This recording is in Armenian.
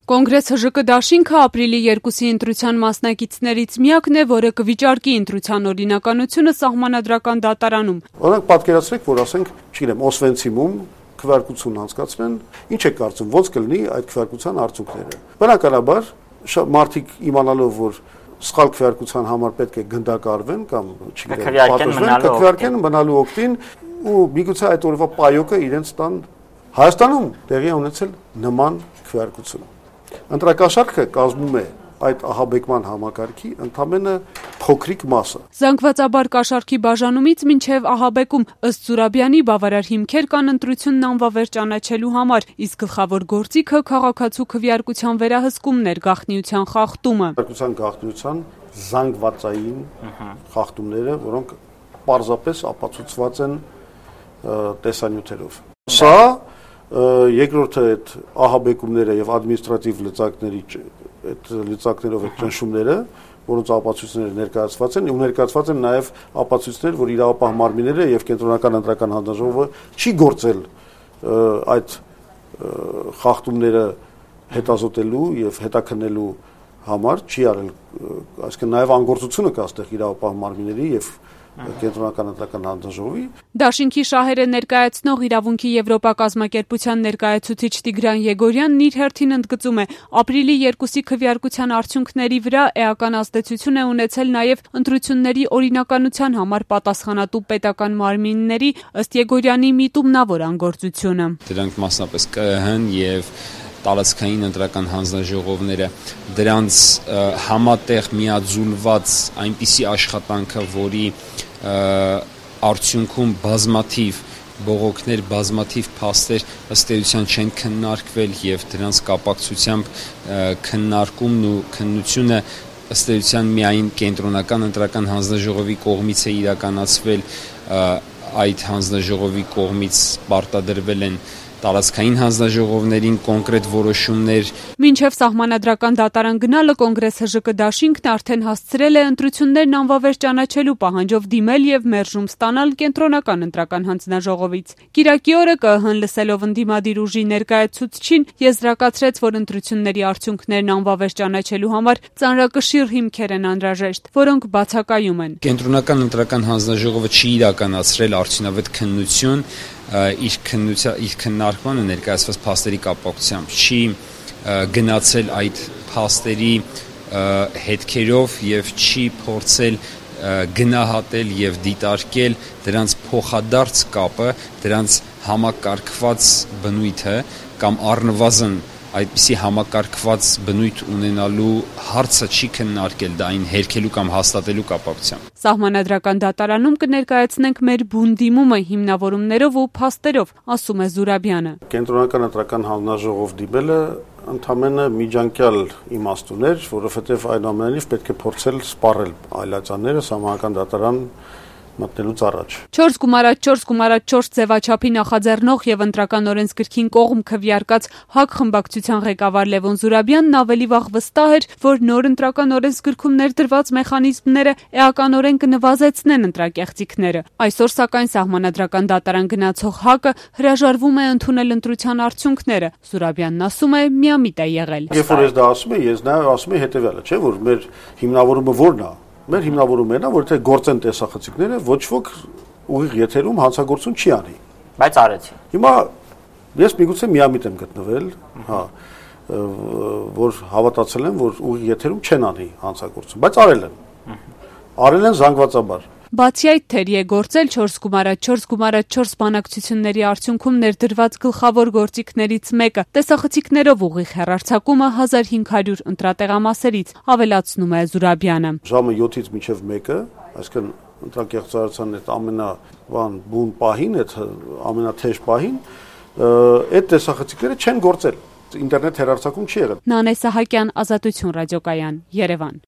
Կոնգրես ՀԺԿ դաշինքը ապրիլի 2-ի ընտրության մասնակիցներից միակն է, որը կվիճարկի ընտրության օրինականությունը սահմանադրական դատարանում։ Օրինակ պատկերացրեք, որ ասենք, չգիտեմ, Օսվենցիմում քվեարկություն անցկացնեն, ինչ է կարծում, ոնց կլինի այդ քվեարկության արդյունքները։ Բնականաբար, մարդիկ իմանալով, որ սխալ քվեարկության համար պետք է գնդակարվեն կամ, չգիտեմ, պատժվեն, կքվեարկեն մնալու օգտին ու միգուցե այդ օրվա պայոկը իրենց տան։ Հայաստանում տեղի ունեցել նման քվեարկություն։ Ընտրակաշառքը կազմում է այդ ահաբեկման համակարգի ընդամենը փոքրիկ մասը։ Զանգվածաբար կաշառքի բաժանումից մինչև ահաբեկում ըստ Զուրաբյանի բավարար հիմքեր կան ընտրությունն անվավեր ճանաչելու համար, իսկ գլխավոր գործիքը քաղաքացու քվեարկության վերահսկումն էր, գաղտնիության խախտումը։ Քվեարկության գաղտնիության զանգվածային խախտումները, որոնք պարզապես ապացուցված են տեսանյութերով։ Սա երկրորդը այդ ահաբեկումները եւ ադմինիստրատիվ լծակների այդ լծակներով այդ ճնշումները, որոնց ապացույցները ներկայացված են, ու ներկայացված են նաեւ ապացույցներ, որ իրավապահ մարմինները եւ կենտրոնական ընտրական հանձնաժողովը չի գործել այդ խախտումները հետազոտելու եւ հետաքննելու համար, չի արել, այսինքն նաեւ անգործությունը կա այստեղ իրավապահ մարմինների եւ կենտրոնական ընտրական հանձնաժողովի։ Դաշինքի շահերը ներկայացնող իրավունքի Եվրոպա կազմակերպության ներկայացուցիչ Տիգրան Եգորյանն իր հերթին ընդգծում է, ապրիլի 2-ի քվեարկության արդյունքների վրա էական ազդեցություն է ունեցել նաև ընտրությունների օրինականության համար պատասխանատու պետական մարմինների, ըստ Եգորյանի, միտումնավոր անգործությունը։ Դրանք մասնապես ԿԸՀ-ն եւ տարածքային ընտրական հանձնաժողովները դրանց համատեղ միաձուլված այնպիսի աշխատանքը, որի արդյունքում բազմաթիվ բողոքներ, բազմաթիվ փաստեր ըստ էության չեն քննարկվել եւ դրանց կապակցությամբ քննարկումն ու քննությունը ըստ էության միայն կենտրոնական ընտրական հանձնաժողովի կողմից է իրականացվել, այդ հանձնաժողովի կողմից պարտադրվել են տարածքային հանձնաժողովներին կոնկրետ որոշումներ։ Մինչև սահմանադրական դատարան գնալը Կոնգրես ՀԺԿ դաշինքն արդեն հասցրել է ընտրություններն անվավեր ճանաչելու պահանջով դիմել եւ մերժում ստանալ կենտրոնական ընտրական հանձնաժողովից։ Կիրակի օրը ԿԸՀ-ն լսելով ընդդիմադիր ուժի ներկայացուցչին եզրակացրեց, որ ընտրությունների արդյունքներն անվավեր ճանաչելու համար ծանրակշիռ հիմքեր են անհրաժեշտ, որոնք բացակայում են։ Կենտրոնական ընտրական հանձնաժողովը չի իրականացրել արդյունավետ քննություն իր քննարկմանը ներկայացված փաստերի կապակցությամբ, չի գնացել այդ փաստերի հետքերով եւ չի փորձել գնահատել եւ դիտարկել դրանց փոխադարձ կապը, դրանց համակարգված բնույթը կամ առնվազն այդպիսի համակարգված բնույթ ունենալու հարցը չի քննարկել դա այն հերքելու կամ հաստատելու կապակցությամբ։ Սահմանադրական դատարանում կներկայացնենք մեր բուն դիմումը հիմնավորումներով ու փաստերով, ասում է Զուրաբյանը։ Կենտրոնական ընտրական հանձնաժողով դիմելը ընդամենը միջանկյալ իմաստ ուներ, որովհետև այնուամենայնիվ պետք է փորձել սպառել այլացանները սահմանադրական դատարան մտնելուց առաջ։ 4x4x4 ձևաչափի նախաձեռնող եւ ընտրական օրենսգրքին կողմ քվեարկած ՀԱԿ խմբակցության ղեկավար Լևոն Զուրաբյանն ավելի վաղ վստահ էր, որ նոր ընտրական օրենսգրքում ներդրված մեխանիզմները էականորեն կնվազեցնեն ընտրակեղծիքները։ Այսօր սակայն սահմանադրական դատարան գնացող ՀԱԿ-ը հրաժարվում է ընդունել ընտրության արդյունքները։ Զուրաբյանն ասում է, միամիտ է եղել։ Երբ որ ես դա ասում եմ, ես նաեւ ասում եմ հետեւյալը, չէ՞ որ մեր հիմնավորումը որն է։ Մեր հիմնավորումն է, որ թե գործեն տեսախցիկները, ոչ ոք ուղիղ եթերում հանցագործություն չի անի։ Բայց արեցի։ Հիմա ես միգուցե միամիտ եմ գտնվել, հա, որ հավատացել եմ, որ ուղիղ եթերում չեն անի հանցագործություն, բայց արել են։ Արել են զանգվածաբար։ Բացի այդ, թերի է գործել 4x4x4 բանակցությունների արդյունքում ներդրված գլխավոր գործիքներից մեկը՝ տեսախցիկներով ուղիղ հեռարձակումը 1500 ընտրատեղամասերից, ավելացնում է Զուրաբյանը։ Ժամը 7-ից մինչև 1-ը, այսինքն ընտրակեղծարարության այդ բուն պահին, այդ ամենաթեժ պահին, այդ տեսախցիկները չեն գործել։ Ինտերնետ հեռարձակում չի եղել։ Նանե Սահակյան, Ազատություն ռադիոկայան, Երևան։